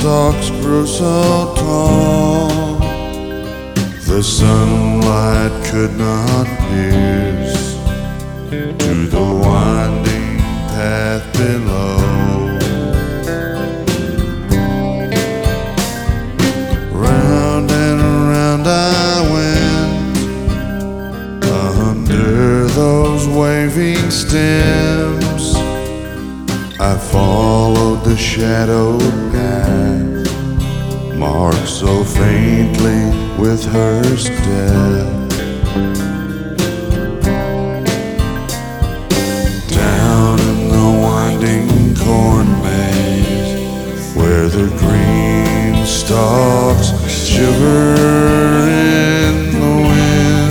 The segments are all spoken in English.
stalks grew so tall, the sunlight could not pierce to the winding path below. Round and round I went under those waving stems. I followed the shadowed path marked so faintly with her step. Down in the winding corn maze, where the green stalks shiver in the wind.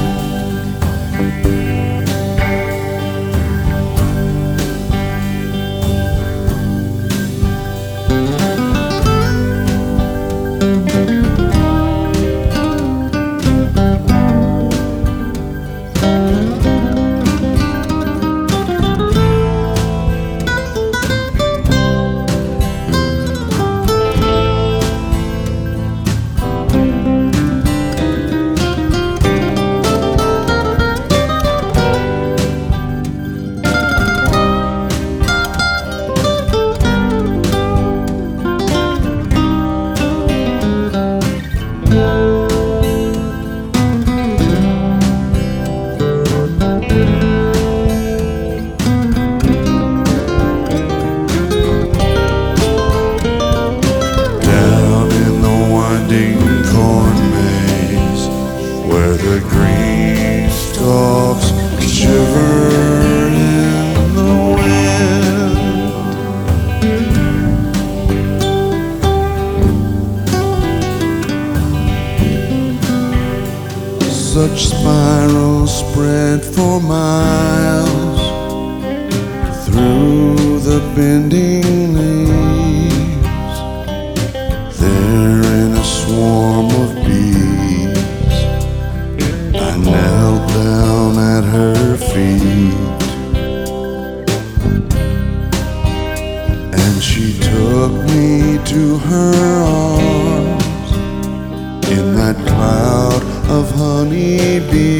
Corn maze, where the green stalks shiver in the wind. Such spirals spread for miles through the bending leaves. There in a swarm of bees, I knelt down at her feet, and she took me to her arms in that cloud of honeybees.